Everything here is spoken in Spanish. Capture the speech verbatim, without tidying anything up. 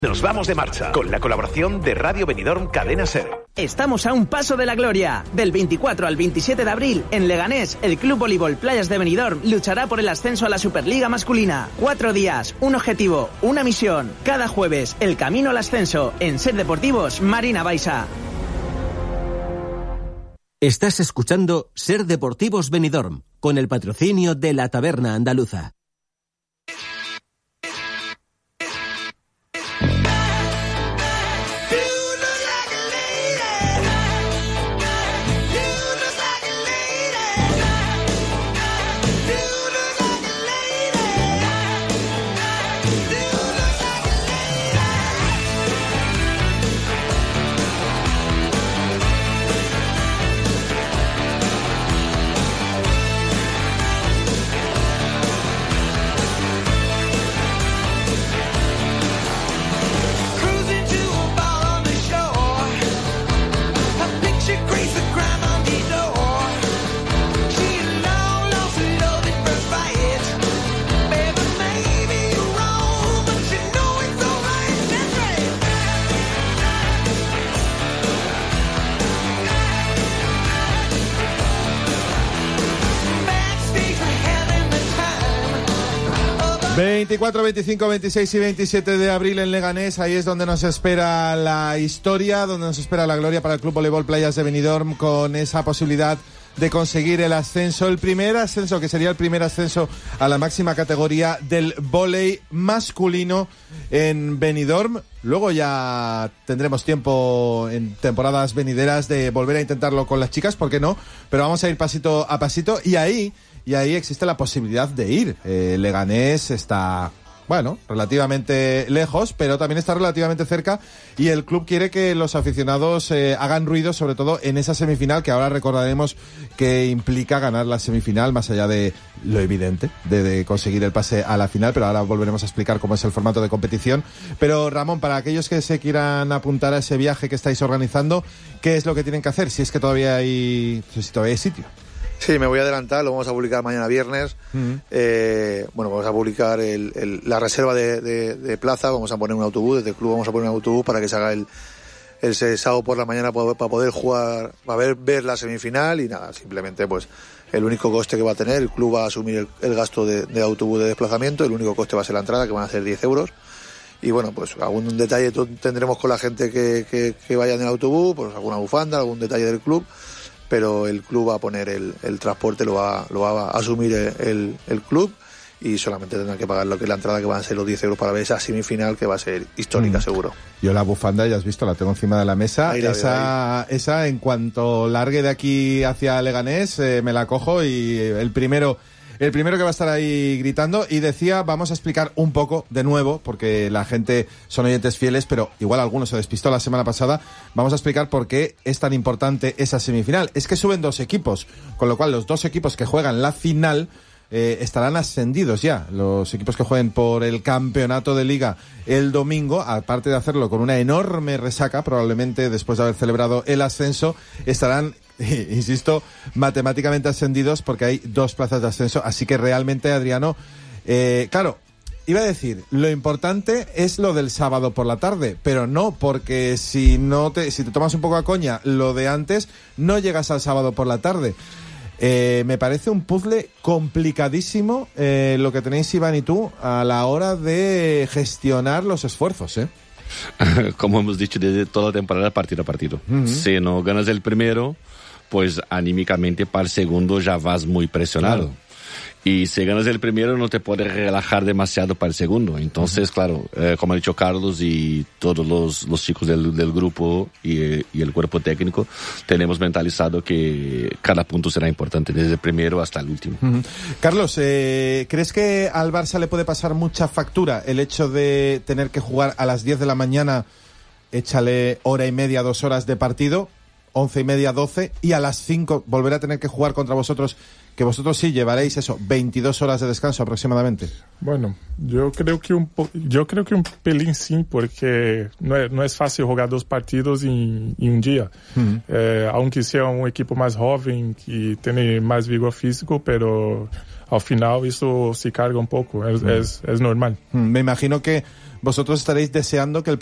Nos vamos de marcha con la colaboración de Radio Benidorm Cadena Ser. Estamos a un paso de la gloria. Del veinticuatro al veintisiete de abril, en Leganés, el Club Voleibol Playas de Benidorm luchará por el ascenso a la Superliga masculina. Cuatro días, un objetivo, una misión. Cada jueves, el camino al ascenso. En Ser Deportivos, Marina Baixa. Estás escuchando Ser Deportivos Benidorm, con el patrocinio de la Taberna Andaluza. veinticuatro, veinticinco, veintiséis y veintisiete de abril en Leganés, ahí es donde nos espera la historia, donde nos espera la gloria para el Club Voleibol Playas de Benidorm, con esa posibilidad de conseguir el ascenso, el primer ascenso, que sería el primer ascenso a la máxima categoría del vóley masculino en Benidorm. Luego ya tendremos tiempo en temporadas venideras de volver a intentarlo con las chicas, ¿por qué no? Pero vamos a ir pasito a pasito y ahí... Y ahí existe la posibilidad de ir. Eh, Leganés está, bueno, relativamente lejos, pero también está relativamente cerca. Y el club quiere que los aficionados eh, hagan ruido, sobre todo en esa semifinal, que ahora recordaremos que implica ganar la semifinal, más allá de lo evidente, de, de conseguir el pase a la final. Pero ahora volveremos a explicar cómo es el formato de competición. Pero Ramón, para aquellos que se quieran apuntar a ese viaje que estáis organizando, ¿qué es lo que tienen que hacer? Si es que todavía hay, si todavía hay sitio. Sí, me voy a adelantar, lo vamos a publicar mañana viernes. Uh-huh. Eh, bueno, vamos a publicar el, el, la reserva de, de, de plaza, vamos a poner un autobús, desde el club vamos a poner un autobús para que se haga el, el sábado por la mañana para, para poder jugar, para ver, ver la semifinal y nada, simplemente pues el único coste que va a tener, el club va a asumir el, el gasto de, de autobús de desplazamiento, el único coste va a ser la entrada, que van a ser diez euros. Y bueno, pues algún detalle tendremos con la gente que, que, que vaya en el autobús, pues alguna bufanda, algún detalle del club. Pero el club va a poner el, el transporte, lo va, lo va a asumir el, el club y solamente tendrán que pagar lo que es la entrada, que van a ser los diez euros para ver esa semifinal que va a ser histórica, mm. seguro. Yo la bufanda, ya has visto, la tengo encima de la mesa. Ahí la esa, veo, esa, en cuanto largue de aquí hacia Leganés, eh, me la cojo y el primero... El primero que va a estar ahí gritando. Y decía, vamos a explicar un poco de nuevo, porque la gente son oyentes fieles, pero igual algunos se despistó la semana pasada. Vamos a explicar por qué es tan importante esa semifinal. Es que suben dos equipos, con lo cual los dos equipos que juegan la final eh, estarán ascendidos ya. Los equipos que jueguen por el campeonato de liga el domingo, aparte de hacerlo con una enorme resaca, probablemente después de haber celebrado el ascenso, estarán... insisto, matemáticamente ascendidos, porque hay dos plazas de ascenso. Así que realmente, Adriano, eh, claro, iba a decir, lo importante es lo del sábado por la tarde, pero no, porque si no te, si te tomas un poco a coña lo de antes, no llegas al sábado por la tarde. Eh, me parece un puzzle complicadísimo eh, lo que tenéis, Iván y tú, a la hora de gestionar los esfuerzos, ¿eh? Como hemos dicho desde toda la temporada, partido a partido. Uh-huh. Si no ganas el primero, pues anímicamente para el segundo ya vas muy presionado. Claro. Y si ganas el primero no te puedes relajar demasiado para el segundo. Entonces, uh-huh. claro, eh, como ha dicho Carlos y todos los, los chicos del, del grupo y, y el cuerpo técnico, tenemos mentalizado que cada punto será importante, desde el primero hasta el último. Uh-huh. Carlos, eh, ¿crees que al Barça le puede pasar mucha factura el hecho de tener que jugar a las diez de la mañana, échale hora y media, dos horas de partido? once y media, doce, y a las cinco volver a tener que jugar contra vosotros, que vosotros sí llevaréis eso, veintidós horas de descanso aproximadamente. Bueno, yo creo que un po- yo creo que un pelín sí, porque no es, no es fácil jugar dos partidos en, en un día. Uh-huh. Eh, aunque sea un equipo más joven y tiene más vigor físico, pero al final eso se carga un poco, es, uh-huh. es, es normal. Uh-huh. Me imagino que vosotros estaréis deseando que el